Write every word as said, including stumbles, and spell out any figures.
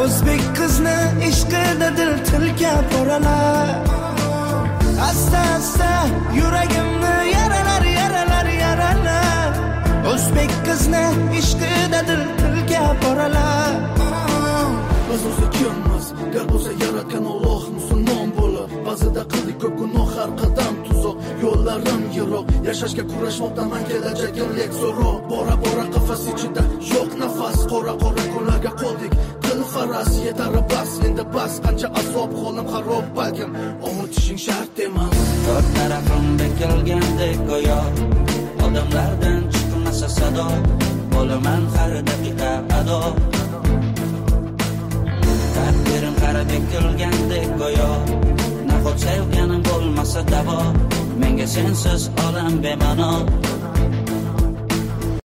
o'zbek qizni ishqida dil tilka poralar. Asta asta yuragimni yaralar yaralar yaralar. O'zbek qizni ishqida dil tilka poralar. Biz o'zi kimmiz? Gar bo'lsa yaratgan Alloh musulmon bo'lib, ba'zida qildik ko'p gunoh, har qadam tuzoq, yo'llarim yiroq, yashashga kurashmoqdaman, kelajagim lek so'roq. Bora bora qafas ichida yo'q nafas, qora qora kunlarga qoldik, qil faras yetar bas, endi bas, qancha azob, holim xarob, balkim unutishing shart emas. To'rt tarafimda kelgandek go'yo, odamlardan chiqmasa sado, bo'laman har daqiqa ado. Takdirim qaradek kelgandek go'yo, nahot sevganim bo'lmasa davo, menga sensiz olam bema'no.